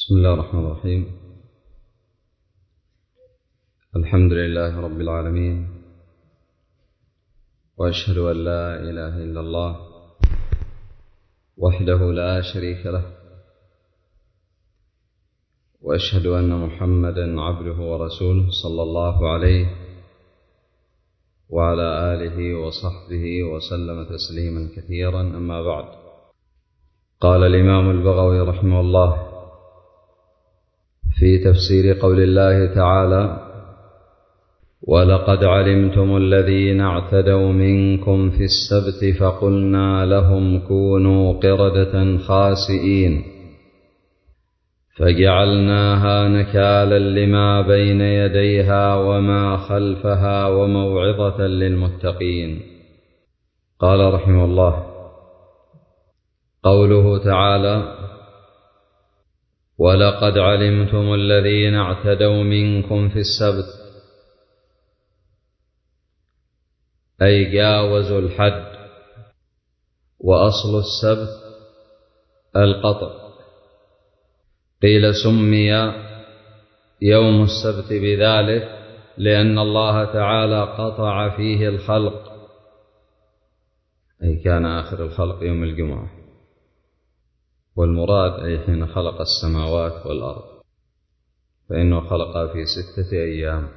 بسم الله الرحمن الرحيم. الحمد لله رب العالمين، وأشهد أن لا إله إلا الله وحده لا شريك له، وأشهد أن محمدا عبده ورسوله صلى الله عليه وعلى آله وصحبه وسلم تسليما كثيرا. أما بعد، قال الإمام البغوي رحمه الله في تفسير قول الله تعالى: ولقد علمتم الذين اعتدوا منكم في السبت فقلنا لهم كونوا قردة خاسئين فجعلناها نكالا لما بين يديها وما خلفها وموعظة للمتقين. قال رحمه الله: قوله تعالى: ولقد علمتم الذين اعتدوا منكم في السبت، أي جاوزوا الحد. وأصل السبت القطع. قيل سمي يوم السبت بذلك لأن الله تعالى قطع فيه الخلق، أي كان آخر الخلق يوم الجمعة، والمراد أي حين خلق السماوات والأرض، فإنه خلقها في 6 أيام.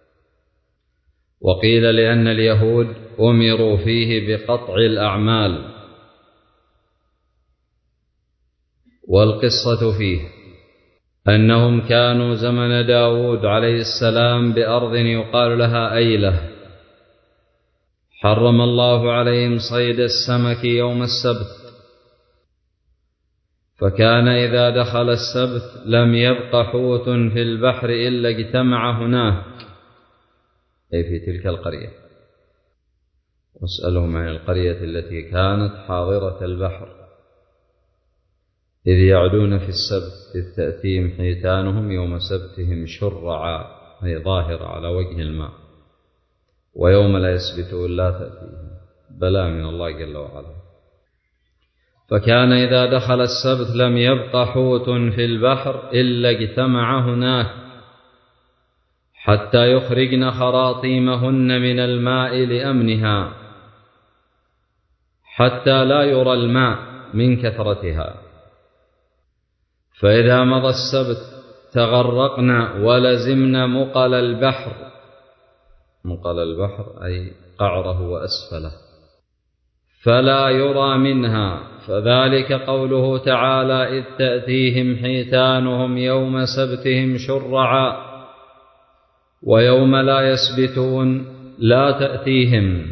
وقيل لأن اليهود أمروا فيه بقطع الأعمال. والقصة فيه أنهم كانوا زمن داود عليه السلام بأرض يقال لها أيلة، حرم الله عليهم صيد السمك يوم السبت، فكان إذا دخل السبت لم يبق حوت في البحر إلا اجتمع هناك، أي في تلك القرية. واسألهم عن القرية التي كانت حاضرة البحر إذ يعدون في السبت إذ تأتيهم حيتانهم يوم سبتهم شرعا، أي ظاهرة على وجه الماء، ويوم لا يسبتون لا تأتيهم، بلاء من الله جل وعلا. فكان إذا دخل السبت لم يبق حوت في البحر إلا اجتمع هناك حتى يخرجن خراطيمهن من الماء لأمنها، حتى لا يرى الماء من كثرتها. فإذا مضى السبت تغرقنا ولزمنا مقل البحر. مقل البحر أي قعره وأسفله، فلا يرى منها، فذلك قوله تعالى: إذ تأتيهم حيتانهم يوم سبتهم شرعا ويوم لا يسبتون لا تأتيهم.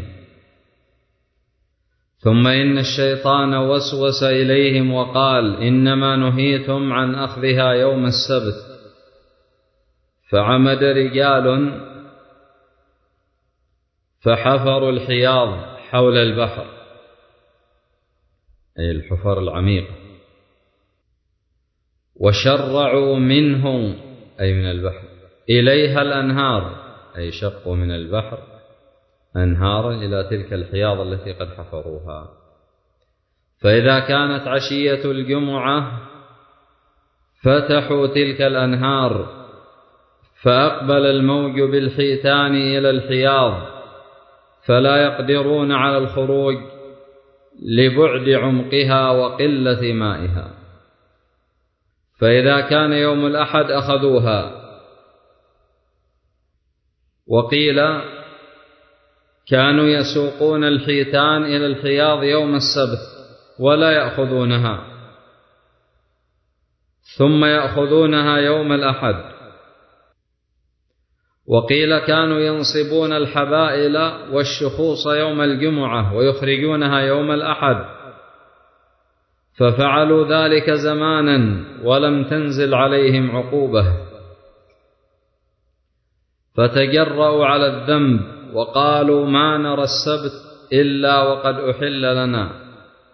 ثم إن الشيطان وسوس إليهم وقال: إنما نهيتم عن أخذها يوم السبت. فعمد رجال فحفروا الحياض حول البحر، أي الحفر العميقة، وشرعوا منه، أي من البحر، إليها الأنهار، أي شقوا من البحر أنهارا إلى تلك الحياض التي قد حفروها. فإذا كانت عشية الجمعة فتحوا تلك الأنهار، فأقبل الموج بالحيتان إلى الحياض، فلا يقدرون على الخروج لبعد عمقها وقلة مائها. فإذا كان يوم الأحد أخذوها. وقيل كانوا يسوقون الحيتان إلى الحياض يوم السبت ولا يأخذونها، ثم يأخذونها يوم الأحد. وقيل كانوا ينصبون الحبائل والشخوص يوم الجمعة ويخرجونها يوم الأحد، ففعلوا ذلك زمانا ولم تنزل عليهم عقوبة، فتجرؤوا على الذنب وقالوا: ما نرى السبت إلا وقد أحل لنا.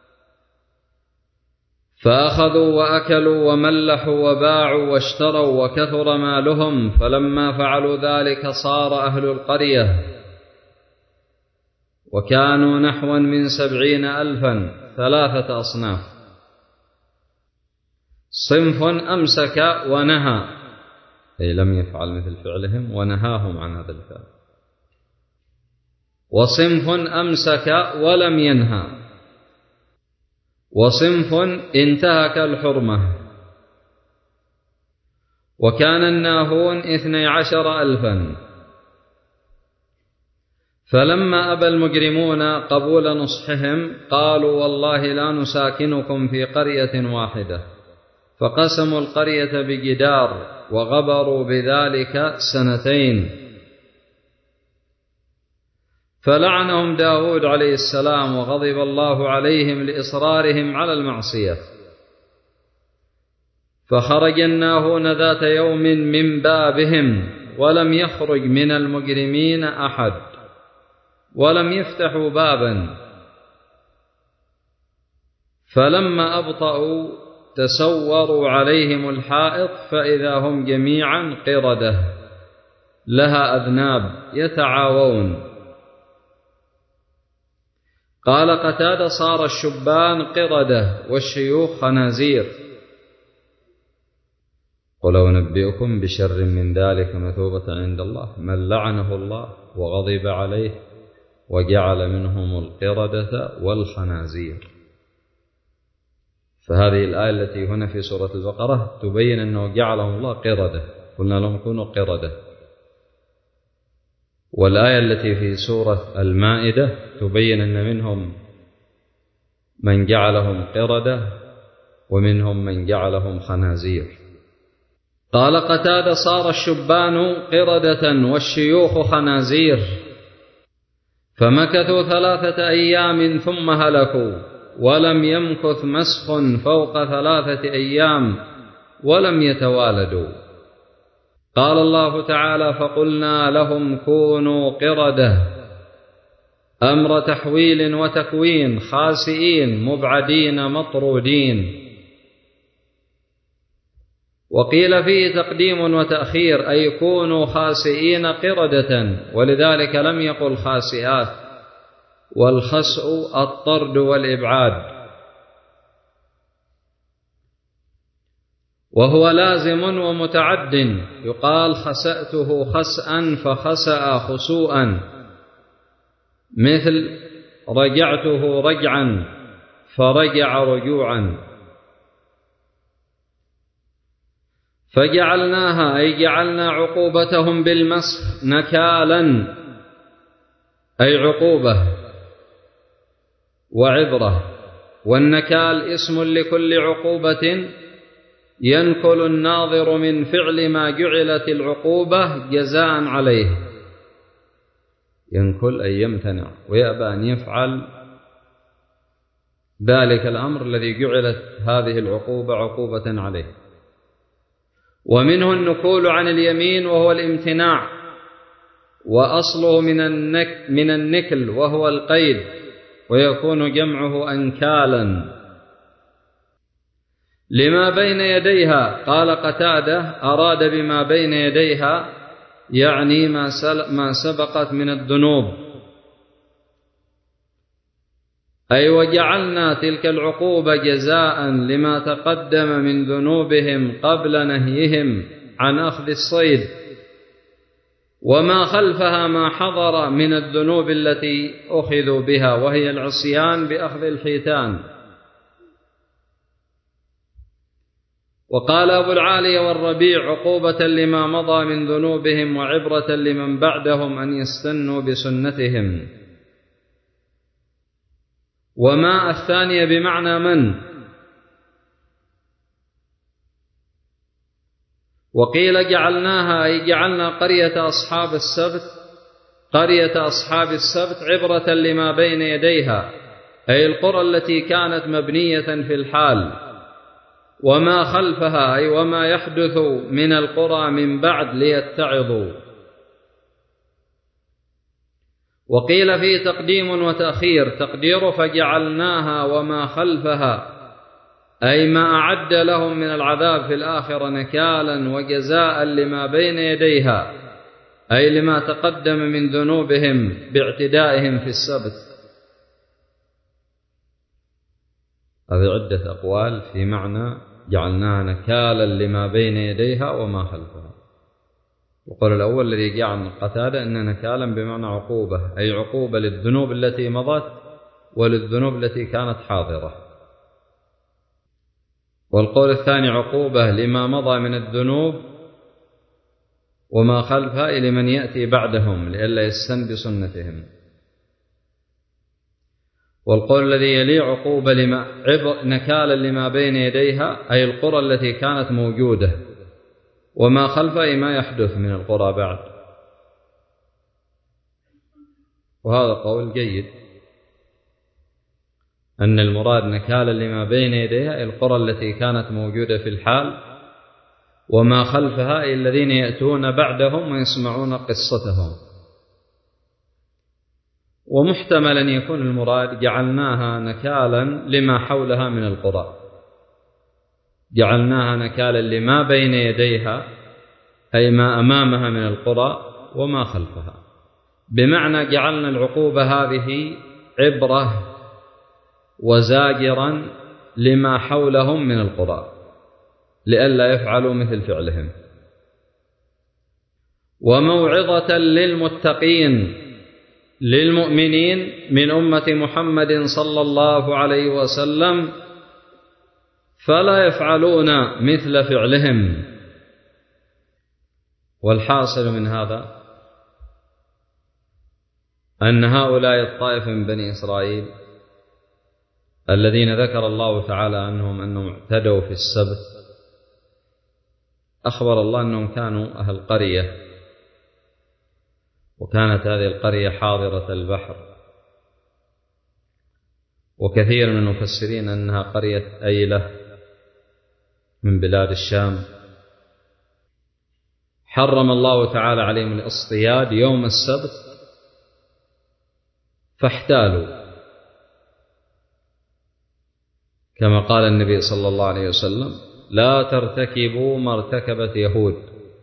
فأخذوا وأكلوا وملحوا وباعوا واشتروا وكثر مالهم. فلما فعلوا ذلك صار أهل القرية، وكانوا نحوا من 70,000، 3 أصناف: صنف أمسك ونهى، أي لم يفعل مثل فعلهم ونهاهم عن هذا الفعل. وصنف أمسك ولم ينهى. وصنف انتهك الحرمة. وكان الناهون 12,000. فلما أبى المجرمون قبول نصحهم قالوا والله لا نساكنكم في قرية واحدة، فقسموا القرية بجدار وغبروا بذلك 2 فلعنهم داود عليه السلام وغضب الله عليهم لإصرارهم على المعصية. فخرج الناهون ذات يوم من بابهم ولم يخرج من المجرمين أحد ولم يفتحوا بابا، فلما أبطأوا تسوروا عليهم الحائط فإذا هم جميعا قردة لها أذناب يتعاوون. قال قتادة صار الشبان قردة والشيوخ خنازير. قل أنبئكم بشر من ذلك مثوبة عند الله من لعنه الله وغضب عليه وجعل منهم القردة والخنازير. فهذه الآية التي هنا في سورة البقرة تبين أنه جعلهم الله قردة، قلنا لهم كونوا قردة. والآية التي في سورة المائدة تبين أن منهم من جعلهم قردة ومنهم من جعلهم خنازير. قال قتادة صار الشبان قردة والشيوخ خنازير. فمكثوا 3 أيام ثم هلكوا ولم يمكث مسخ فوق 3 أيام ولم يتوالدوا. قال الله تعالى فقلنا لهم كونوا قردة، أمر تحويل وتكوين، خاسئين مبعدين مطرودين. وقيل فيه تقديم وتأخير أي كونوا خاسئين قردة، ولذلك لم يقل خاسئات، والخسء الطرد والإبعاد، وهو لازم ومتعد. يقال خسأته خسأا فخسأ خسوءا، مثل رجعته رجعا فرجع رجوعا. فجعلناها أي جعلنا عقوبتهم بالمسخ نكالا أي عقوبة وعبرة. والنكال اسم لكل عقوبة ينكل الناظر من فعل ما جعلت العقوبة جزاء عليه. ينكل أي يمتنع ويأبى أن يفعل ذلك الأمر الذي جعلت هذه العقوبة عقوبة عليه. ومنه النكول عن اليمين وهو الامتناع، وأصله من النكل وهو القيد، ويكون جمعه أنكالا. لما بين يديها قال قتادة أراد بما بين يديها يعني ما سبقت من الذنوب، أي وجعلنا تلك العقوبة جزاء لما تقدم من ذنوبهم قبل نهيهم عن أخذ الصيد، وما خلفها ما حضر من الذنوب التي أخذوا بها، وهي العصيان بأخذ الحيتان. وقال أبو العالي والربيع عقوبة لما مضى من ذنوبهم وعبرة لمن بعدهم أن يستنوا بسنتهم. وما الثانية بمعنى من. وقيل جعلناها أي جعلنا قرية أصحاب السبت عبرة لما بين يديها، أي القرى التي كانت مبنية في الحال، وما خلفها أي وما يحدث من القرى من بعد ليتعظوا. وقيل فيه تقديم وتأخير، تقدير فجعلناها وما خلفها أي ما أعد لهم من العذاب في الآخرة نكالا وجزاء لما بين يديها، أي لما تقدم من ذنوبهم باعتدائهم في السبت. هذه عدة أقوال في معنى جعلناها نكالا لما بين يديها وما خلفها. القول الأول الذي جاء عن قتادة أن نكالا بمعنى عقوبة، أي عقوبة للذنوب التي مضت وللذنوب التي كانت حاضرة. والقول الثاني عقوبة لما مضى من الذنوب وما خلفها إلى من يأتي بعدهم لئلا يستن بسنتهم. والقول الذي يلي عقوبة نكالا لما بين يديها أي القرى التي كانت موجودة، وما خلفها أي ما يحدث من القرى بعد. وهذا قول جيد، أن المراد نكالا لما بين يديها القرى التي كانت موجودة في الحال، وما خلفها أي الذين يأتون بعدهم ويسمعون قصتهم. ومحتمل أن يكون المراد جعلناها نكالا لما حولها من القرى، جعلناها نكالا لما بين يديها أي ما أمامها من القرى وما خلفها، بمعنى جعلنا العقوبة هذه عبرة وزاجرا لما حولهم من القرى لئلا يفعلوا مثل فعلهم، وموعظة للمتقين للمؤمنين من أمة محمد صلى الله عليه وسلم، فلا يفعلون مثل فعلهم. والحاصل من هذا أن هؤلاء الطائفة من بني إسرائيل الذين ذكر الله تعالى عنهم أنهم اعتدوا في السبت، أخبر الله أنهم كانوا أهل قرية، وكانت هذه القرية حاضرة البحر، وكثير من المفسرين أنها قرية أيلة من بلاد الشام. حرم الله تعالى عليهم الاصطياد يوم السبت فاحتالوا، كما قال النبي صلى الله عليه وسلم: لا ترتكبوا ما ارتكبت يهود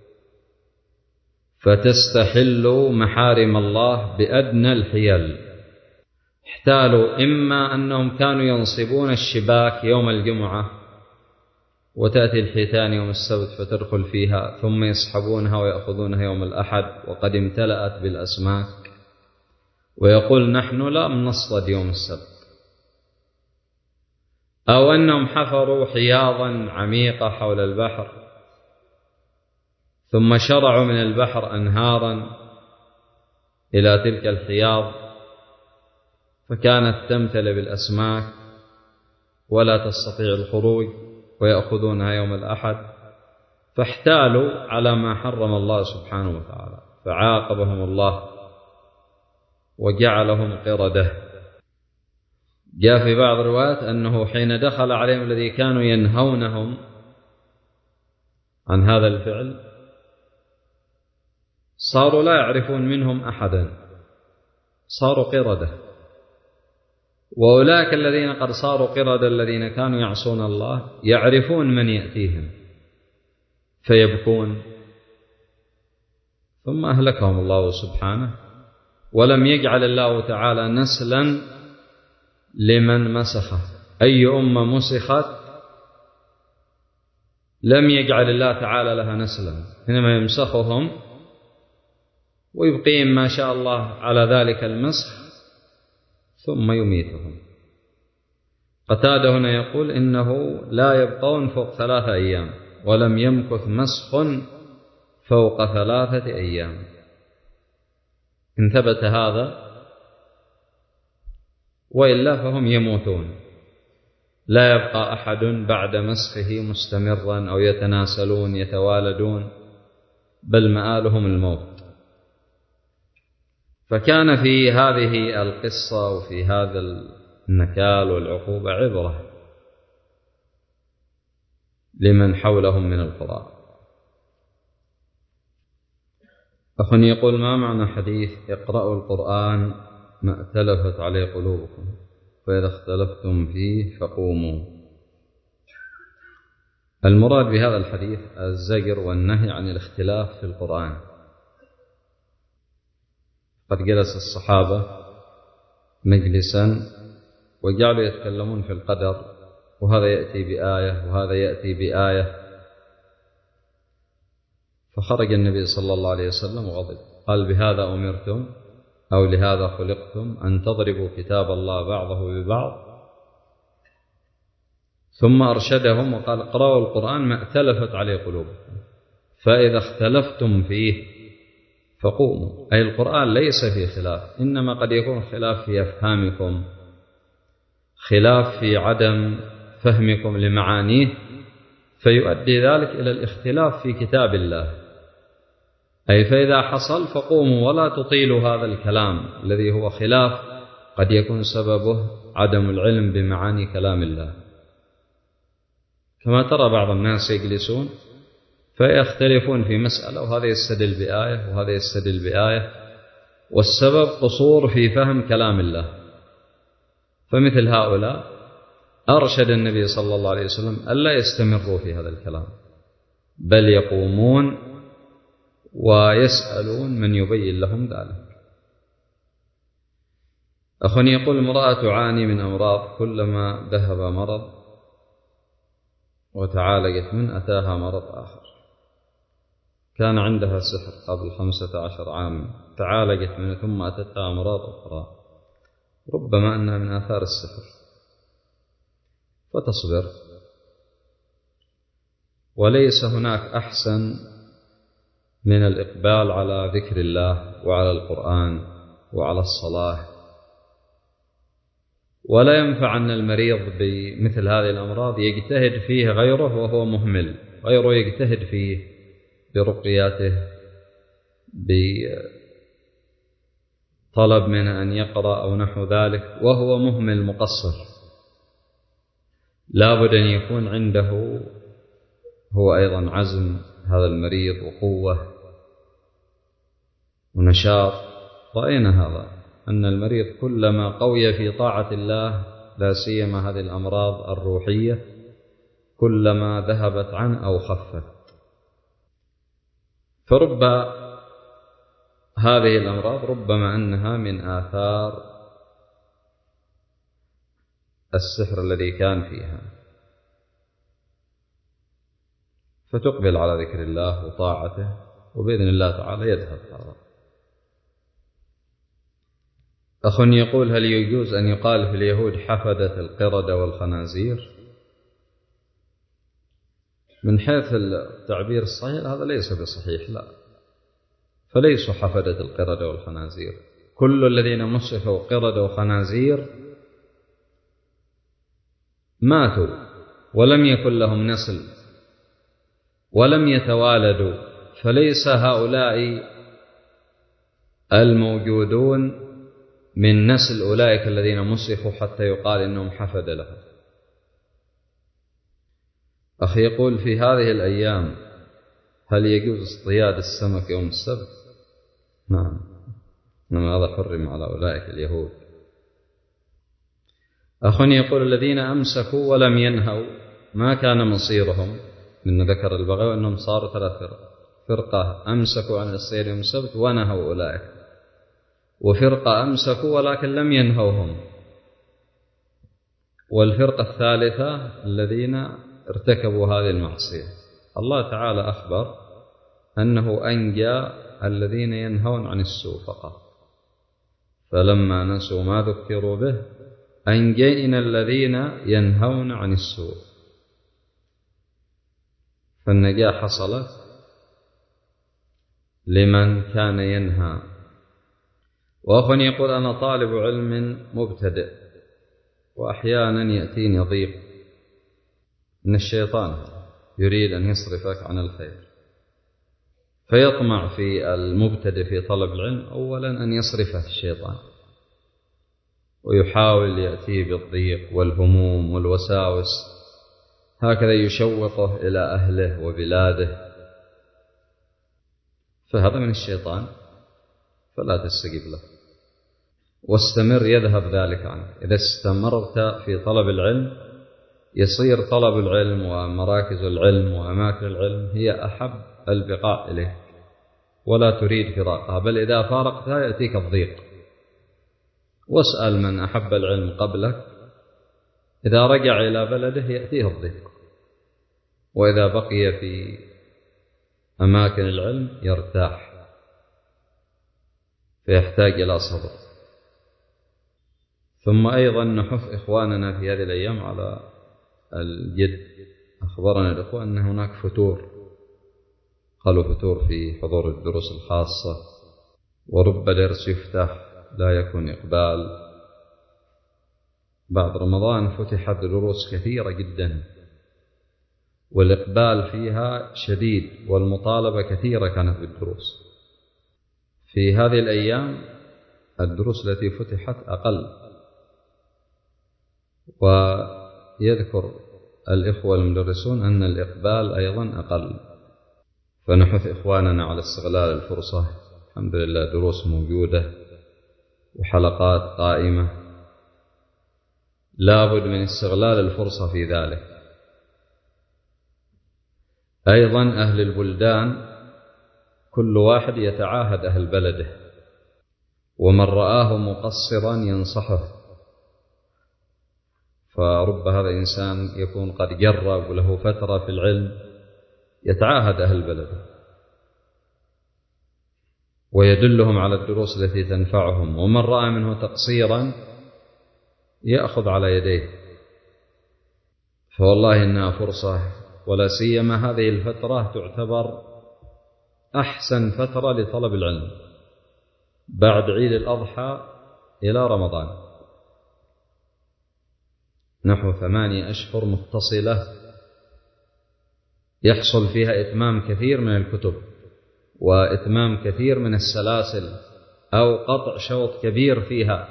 فتستحلوا محارم الله بأدنى الحيل. احتالوا إما أنهم كانوا ينصبون الشباك يوم الجمعة وتأتي الحيتان يوم السبت فتدخل فيها، ثم يسحبونها ويأخذونها يوم الأحد وقد امتلأت بالأسماك، ويقول: نحن لم نصطد يوم السبت. أو أنهم حفروا حياضا عميقة حول البحر ثم شرعوا من البحر أنهارا إلى تلك الحياض فكانت تمتلئ بالأسماك ولا تستطيع الخروج، ويأخذونها يوم الأحد، فاحتالوا على ما حرم الله سبحانه وتعالى، فعاقبهم الله وجعلهم قردة. جاء في بعض الروايات أنه حين دخل عليهم الذي كانوا ينهونهم عن هذا الفعل صاروا لا يعرفون منهم أحدا، صاروا قردة. وأولئك الذين قد صاروا قردة الذين كانوا يعصون الله يعرفون من يأتيهم فيبكون، ثم أهلكهم الله سبحانه، ولم يجعل الله تعالى نسلا لمن مسخه. أي أمة مسخت لم يجعل الله تعالى لها نسلا، إنما يمسخهم ويبقيهم ما شاء الله على ذلك المسخ ثم يميتهم. قتادة هنا يقول إنه لا يبقون فوق 3 أيام، ولم يمكث مسخ فوق 3 أيام. إن ثبت هذا، وإلا فهم يموتون، لا يبقى أحد بعد مسخه مستمرا أو يتناسلون يتوالدون، بل مآلهم الموت. فكان في هذه القصة وفي هذا النكال والعقوبة عبرة لمن حولهم من القرى. أخ يقول: ما معنى حديث اقرأوا القرآن ما ائتلفت عليه قلوبكم فإذا اختلفتم فيه فقوموا؟ المراد بهذا الحديث الزجر والنهي عن الاختلاف في القرآن. قد جلس الصحابة مجلسا وجعلوا يتكلمون في القدر وهذا يأتي بآية وهذا يأتي بآية. فخرج النبي صلى الله عليه وسلم وغضب، قال: بهذا أمرتم أو لهذا خلقتم أن تضربوا كتاب الله بعضه ببعض؟ ثم أرشدهم وقال: اقرأوا القرآن ما ائتلفت عليه قلوبكم، فإذا اختلفتم فيه فقوموا. أي القرآن ليس فيه خلاف، إنما قد يكون خلاف في أفهامكم، خلاف في عدم فهمكم لمعانيه، فيؤدي ذلك إلى الاختلاف في كتاب الله. أي فإذا حصل فقوموا ولا تطيلوا هذا الكلام الذي هو خلاف قد يكون سببه عدم العلم بمعاني كلام الله. كما ترى بعض الناس يجلسون فيختلفون في مسألة، وهذا يستدل بآية وهذا يستدل بآية، والسبب قصور في فهم كلام الله. فمثل هؤلاء أرشد النبي صلى الله عليه وسلم ألا يستمروا في هذا الكلام، بل يقومون ويسألون من يبين لهم ذلك. أخ يقول: امرأة تعاني من أمراض، كلما ذهب مرض وتعالجت منه أتاها مرض آخر. كان عندها سحر قبل 15 عام، تعالجت منه ثم أتتها أمراض أخرى، ربما أنها من آثار السحر، فتصبر. وليس هناك أحسن من الإقبال على ذكر الله وعلى القرآن وعلى الصلاة. ولا ينفع أن المريض بمثل هذه الأمراض يجتهد فيه غيره وهو مهمل، غيره يجتهد فيه برقياته، بطلب منه أن يقرأ أو نحو ذلك، وهو مهمل مقصر. لا بد أن يكون عنده هو أيضا عزم هذا المريض وقوة ونشاط. رأينا هذا، أن المريض كلما قوي في طاعة الله، لا سيما هذه الأمراض الروحية، كلما ذهبت عنه أو خفت. فرب هذه الأمراض ربما أنها من آثار السحر الذي كان فيها، فتقبل على ذكر الله وطاعته، وبإذن الله تعالى يذهب هذا. أخ يقول: هل يجوز أن يقال في اليهود حفدة القردة والخنازير؟ من حيث التعبير الصحيح هذا ليس بصحيح، لا، فليسوا حفدة القردة والخنازير. كل الذين مسخوا قردة وخنازير ماتوا ولم يكن لهم نسل ولم يتوالدوا، فليس هؤلاء الموجودون من نسل أولئك الذين مسخوا حتى يقال إنهم حفد لهم. أخي يقول: في هذه الأيام هل يجوز اصطياد السمك يوم السبت؟ نعم، إنما هذا حرم على أولئك اليهود. أخ يقول: الذين أمسكوا ولم ينهوا ما كان مصيرهم؟ من ذكر البغوي أنهم صاروا 3 فرق: فرقة أمسكوا عن الصيد يوم السبت ونهوا أولئك، وفرقة أمسكوا ولكن لم ينهوهم، والفرقة الثالثة الذين ارتكبوا هذه المعصية. الله تعالى أخبر أنه أنجى الذين ينهون عن السوء فقط، فلما نسوا ما ذكروا به أنجينا الذين ينهون عن السوء، فالنجاة حصلت لمن كان ينهى. وأخ يقول: أنا طالب علم مبتدئ، وأحيانا يأتيني ضيق من الشيطان يريد أن يصرفك عن الخير، فيطمع في المبتدئ في طلب العلم أولا أن يصرفه الشيطان، ويحاول يأتيه بالضيق والهموم والوساوس، هكذا يشوقه إلى أهله وبلاده، فهذا من الشيطان، فلا تستجب له واستمر، يذهب ذلك عنك. إذا استمرت في طلب العلم يصير طلب العلم ومراكز العلم وأماكن العلم هي أحب البقاء إليك، ولا تريد فراقها، بل إذا فارقتها يأتيك الضيق. واسأل من أحب العلم قبلك إذا رجع إلى بلده يأتيه الضيق، وإذا بقي في أماكن العلم يرتاح، فيحتاج إلى صبر. ثم أيضا نحث إخواننا في هذه الأيام على الجد. أخبرنا الإخوان أن هناك فتور، قالوا فتور في حضور الدروس الخاصة، ورب درس يفتح لا يكون إقبال. بعد رمضان فتحت دروس كثيرة جدا، والإقبال فيها شديد، والمطالبة كثيرة كانت بالدروس. في هذه الأيام الدروس التي فتحت أقل، ويذكر الإخوة المدرسون أن الإقبال أيضا أقل. فنحث إخواننا على استغلال الفرصة. الحمد لله دروس موجودة وحلقات قائمة، لابد من استغلال الفرصة في ذلك. أيضا أهل البلدان كل واحد يتعاهد أهل بلده، ومن رآه مقصرا ينصحه، فرب هذا الإنسان يكون قد جرب وله فترة في العلم، يتعاهد أهل بلده ويدلهم على الدروس التي تنفعهم، ومن رأى منه تقصيرا يأخذ على يديه. فوالله إنها فرصة، ولا سيما هذه الفترة تعتبر أحسن فترة لطلب العلم بعد عيد الأضحى إلى رمضان، نحو 8 أشهر متصلة يحصل فيها إتمام كثير من الكتب وإتمام كثير من السلاسل، أو قطع شوط كبير فيها،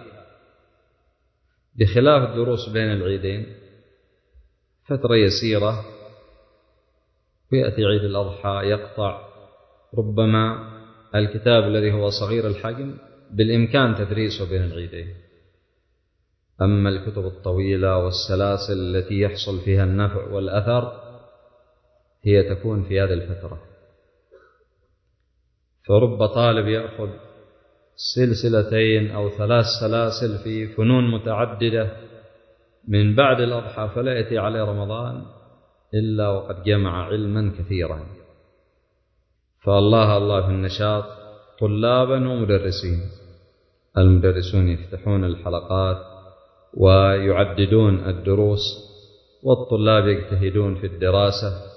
بخلاف الدروس بين العيدين فترة يسيرة، ويأتي عيد الأضحى يقطع ربما الكتاب الذي هو صغير الحجم بالإمكان تدريسه بين العيدين. أما الكتب الطويلة والسلاسل التي يحصل فيها النفع والأثر هي تكون في هذه الفترة. فرب طالب يأخذ سلسلتين أو 3 سلاسل في فنون متعددة من بعد الأضحى، فلا يأتي عليه رمضان إلا وقد جمع علما كثيرا. فالله الله في النشاط طلابا ومدرسين. المدرسون يفتحون الحلقات ويعددون الدروس، والطلاب يجتهدون في الدراسة.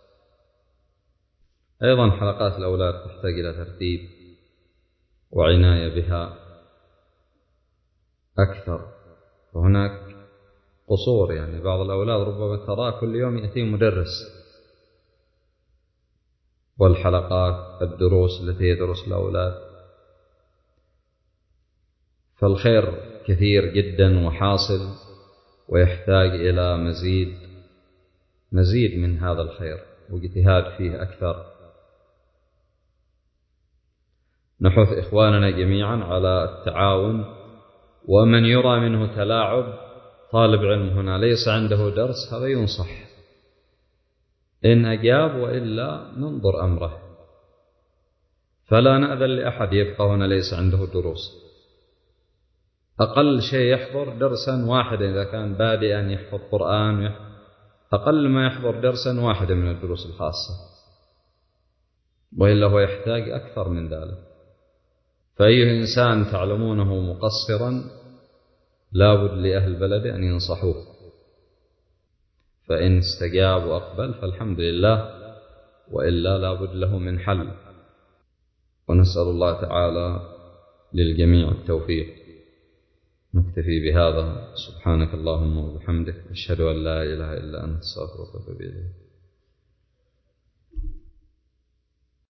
أيضا حلقات الأولاد تحتاج إلى ترتيب وعناية بها أكثر، وهناك قصور، يعني بعض الأولاد ربما ترى كل يوم يأتي مدرس، والحلقات الدروس التي يدرس الأولاد. فالخير كثير جدا وحاصل، ويحتاج إلى مزيد من هذا الخير واجتهاد فيه أكثر. نحث إخواننا جميعا على التعاون، ومن يرى منه تلاعب، طالب علم هنا ليس عنده درس، هذا ينصح إن أجاب، وإلا ننظر أمره. فلا نأذن لأحد يبقى هنا ليس عنده دروس. أقل شيء يحضر درسا واحدا إذا كان بادئا يحفظ قرآن، أقل ما يحضر درسا واحدا من الدروس الخاصة، وإلا هو يحتاج أكثر من ذلك. فأي إنسان تعلمونه مقصرا لا بد لأهل بلده أن ينصحوه، فإن استجاب وأقبل فالحمد لله، وإلا لا بد له من حل. ونسأل الله تعالى للجميع التوفيق. نكتفي بهذا. سبحانك اللهم وبحمدك، أشهد أن لا إله إلا أنت، أستغفرك وأتوب إليك.